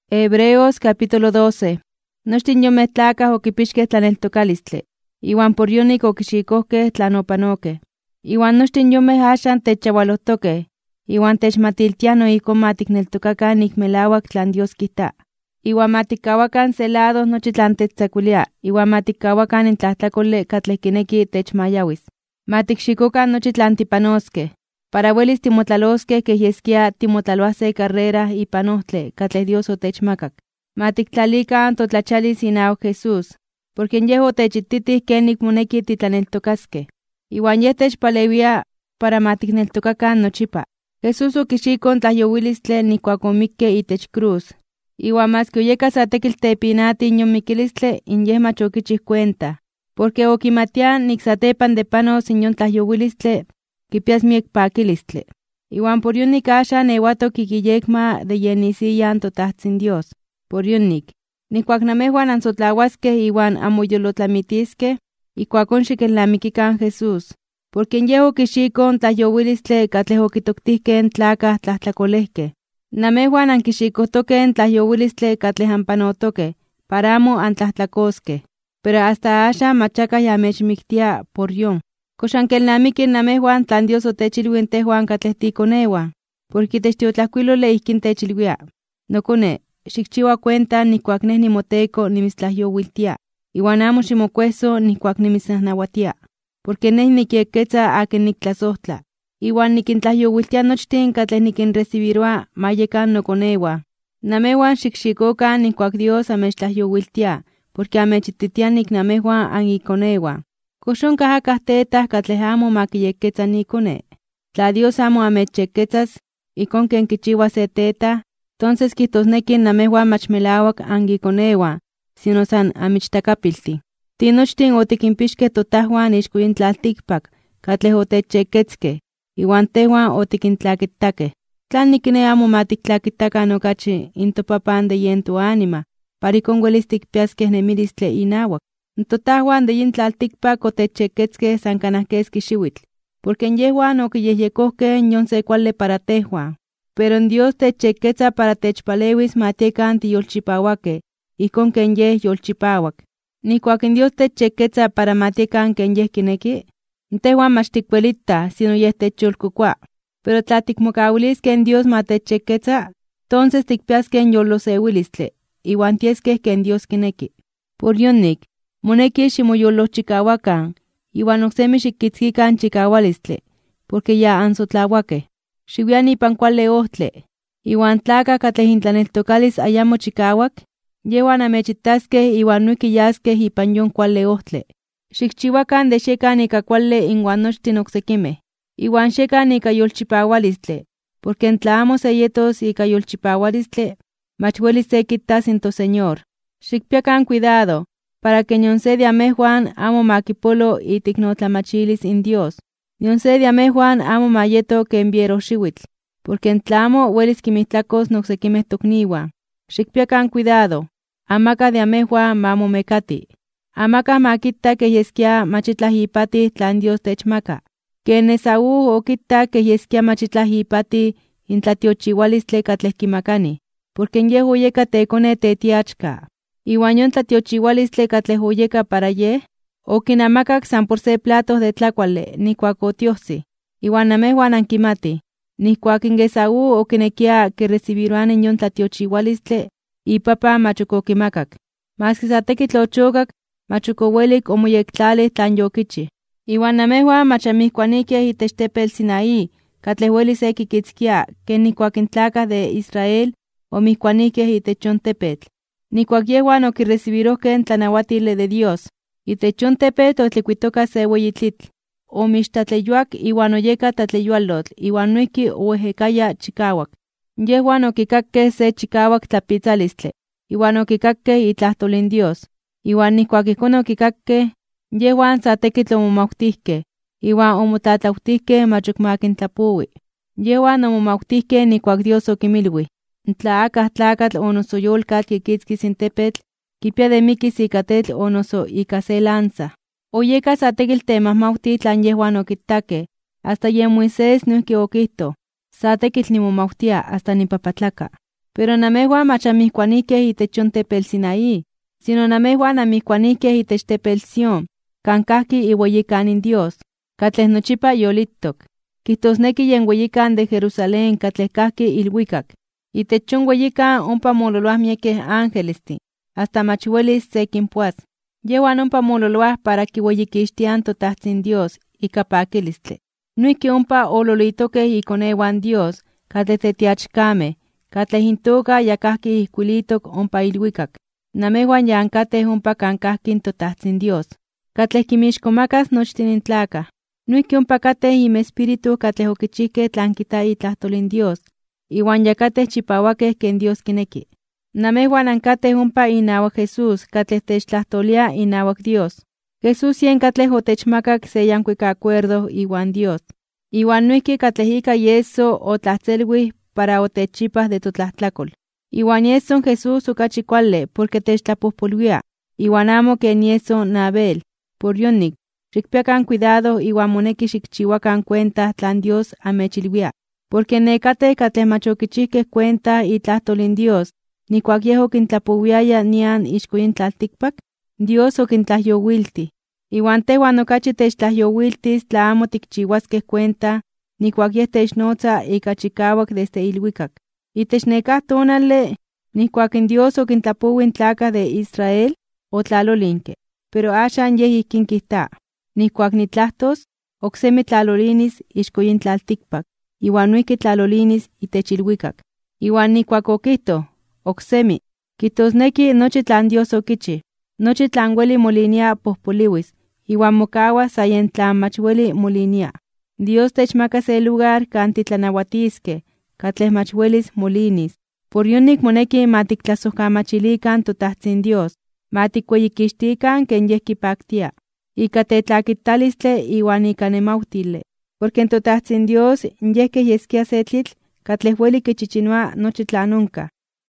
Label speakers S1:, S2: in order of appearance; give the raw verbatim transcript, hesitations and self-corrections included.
S1: Hebreos capítulo doce. Nochtin yometlacah oquipixqueh tlaneltocalistli, iuan por yonik oquixikohqueh tlanopanoqueh. Iuan nochtin yomeh axan techchaualojtoqueh, iuan techmatiltiah noihco maticneltocacan ik melauac tlan Dios quita. Iuan maticauacan se lado nochi tlan techtzacuilia, iuan maticauacan in tlahtlacoli catleh quineki techmayauis. Maticxicocan nochi tlan tipanosqueh, para uelis timotlalosqueh queh yesquia timotlaloah carrera ipan ohtli catleh Dios otechmakak. Matictlalican totlachalis inauak Jesús, porque yeh otechititih kenik moneki titlaneltocasqueh. Iuan yeh techpaleuia para maticneltocacan nochipa. Jesús oquixicon tlahyowilistli nikuak omikke itech cruz. Iuan masque oyeka sa tekil tepinati in yomikilistli, in yeh mach oquichih cuenta, porque oquimatia nik satepan de panos in yon tlahyowilistli, kipias miek pakilistli. Iuan por yonik axan euatok ikiyekma de yenisiyan totahtzin Dios. Por yonik, nikuak namehuan ansotlauaskeh iuan anmoyolotlamitiskeh, ikuakon xikelnamikikan Jesús, porque yeh oquixicon tlahyowilistli catleh okitoktihkeh tlacah tlahtlacolehkeh. Namehuan anquixikohtokeh tlahyowilistli catleh anpanotokeh, para amo antlahtlacoskeh, pero hasta axan machakah yamechmiktia por yon. Kox ankelnamikih namehuan tlan Dios otechilui tehuan catleh tiikonehuan, porque itech tiotlahkuiloli ijkin techilwia: Nokone, xikchiua cuenta nikuak neh nimoteko nimitztlahyowiltia, iuan amo ximokueso nikuak nimitznahnauatia, porque neh nikyeketza akin niktlasohtla, iuan nikintlahyowiltia nochtin catleh nikinrecibiroa mayekan nokonehuan. Namehuan xikxikokan nikuak Dios amechtlahyowiltia, porque amechititia nik namehuan anikonehuan. Kox onkah akah tetah catleh amo makiyeketza ikone. Tla Dios amo amechyekketzas, ikon ken kichiua se tetah, tonces kihtosneki namehuan mach melauak angikoneuan, sino san amichtakapiltih. Tinochtin otikinpixkeh totahuan ixko yin tlaltikpak, catleh otechyekketzkeh, iuan tehuan otikintlakitakeh. Tlan nikne amo matiktlakitakan okachi in topapan de yen toánima, para ikon uelis tikpiaskeh nemilistli inauak. Totahuan de yin tlaltikpak otechyekketzkeh san kanah keski xiuitl, porque yehuan okiyehyekohkeh yon se kuali para tehuan. Pero en Dios techyekketza para techpalewis matiekan tiyolchipauakeh, ikon ken yeh yolchipauak. Nikuak in Dios techyekketza para matiekan ken yeh kineki, tehuan mach tikkuelitah, sino yeh techyolkokua. Pero tla tikmokauiliskeh en Dios matechyeketza, tonces tikpiaskeh yolosewilistli, iuan tieskeh ken Dios kineki. Por yonik, moneki ximoyolojchikauakan, iuan oksemi xikkitzkikan chikaualistli, porque ya ansotlauakeh. Xiuian ipan kuali ohtli, iuan tlakah catleh intlaneltokalis ayamo chikauak, yehuan amechitaskeh iuan noihki yaskeh ipan yon kuali ohtli. Xikchiuakan de xiekan ika kuali inuan nochtin oksekimeh, iuan xiekan ika yolchipaualistli, porque tla amo se yetos ika yolchipaualistli, mach uelis se kitas in toSeñor. Xikpiakan cuidado, para que nion se de amehuan amo makipolo itiknotlamachilis in Dios, nion se de amehuan amo mayeto ken vieroxiuitl, porque tla amo uelis kimitlakos noksekimeh tokniuan. Xikpiakan cuidado, amaka de amehuan mamomekati, amaka makita keh yeskia machitlah ipati tlan Dios techmaka, ken Esaú okita keh yeskia machitlah ipati in tlatiochiualistli catleh kimakani, porque yeh oyeka tekone tetiachka. Iuan yon tlatiochiualistli catleh oyeka para yeh, okinamakak san por se platos de tlakuali nikuak otiohsi. Iuan namehuan ankimatih, nikuak in Esaú okinekia kirecibiroani yon tlatiochiualistli, ipapa mach ok okimakak. Maski sa tekitl ochokak, mach ok owelik omoyektlalih tlan yokichih. Iuan namehuan mach anmihkuanikieh itech tepetl Sinaí, catleh uelis se kikitzkia ken nikuak in tlakah de Israel omihkuanikeh itech yon tepetl. Nikuak yehuan okirecibirohkeh tlanauatili de Dios, itech yon tepetl otlikuitoka se ueyi tlitl, omixtlatleyuak iuan oyeka tlatleyualotl, iuan noihki oehekaya chikauak. Yehuan okikakkeh se chikauak tlapitzalistli, iuan okikakkeh itlahtol in Dios, iuan nikuak ijkon okikakkeh, yehuan sa tekitl omomautihkeh, iuan omotlatlautihkeh mach ok makintlapoui. Yehuan omomautihkeh nikuak Dios okimilui: Tla akah tlakatl o noso yolkatl kikitzkis in tepetl, kipia de mikis ika tetl o noso ika se lanza. Oyeka sa tekil temahmauti tlan yehuan okitakeh, hasta yen Moisés noihki okihto: Sa tekitl nimomautia hasta nipapatlaka. Pero namehuan machamihcuaniqueh itechon tepel Sinaí, sino namehuan amihcuaniqueh itech tepel Sión, kan kahki iueyikan Dios, katleh nochipa yolittok. Kihtosneki yen weyikan de Jerusalén katleh kahki ilhuikak. Itechon weyikan ompa mololoah miekeh ángelestin, hasta mach welis se kinpuas. Yehuan ompa mololoah para kiueyikixtian totahtzin Dios ika pakilistle. Noihki ompa ololitokeh ikonewan Dios katleh tetiachkameh, katleh intoka ya kahki ihkuilitok ompa ilhuikak. Namehuan ya ankateh ompa kan kahki totahtzin Dios, katleh kimixkomakas nochtin intlakah. Noihki ompa kateh imespíritu katleh okichihkeh tlan kita itlahtolin Dios, iwan yakateh chipawakeh ken Dios kineki. Namehuan ankateh ompa inawak Jesús katleh techtlahtolía inawak Dios. Jesús yen katleh otechmakak se yankuik acuerdo iwan Dios. Iwan noihki katleh ika yeso otlahtzelwih para otechchipas de totlahtlakol. Iwan yeson Jesús okachi kuali porque techtlapojpolwia, iwan amo ken yeso Abel. Por yonik, xikpiakan cuidado iwan moneki xikchiwakan cuenta tlan Dios amechilwia. Porque nekateh katleh mach okichihkeh cuenta itlahtolin Dios, nikuak yeh okintlapowiaya nian ixko yin tlaltikpak, Dios okintlajyowilti. Iwan tehuan okachi techtlajyowiltis tla amo tikchiwaskeh cuenta, nikuak yeh technotza ika chikawak desde ilhuikak. Itech nekah tonale, nikuak in Dios okintlapowi in tlakah de Israel, otlalolinke. Pero axan yeh ihkin kijta, nikuak nitlahtos, oksemi tlalolinis ixko yin tlaltikpak, iwan noihki tlalolinis itech ilhuikak. Iwan nikuak okihto, oksemi, kihtosneki nochi tlan Dios okichi, nochi tlan weli molinia pohpoliwis, iwan mokawa sa yen tlan mach weli molinia. Dios techmaka se lugar kan titlanawatiskeh, katleh mach welis molinis. Por yonik moneki matiktlasojkamachilikan totahtzin Dios, matikweyikixtikan ken yeh kipaktia, ika tetlakitalistle iwan ika nemautile. Porque en totahtzin Dios yeh keh yeskia se tlitl katleh weli kichichinoa nochi tlan onka.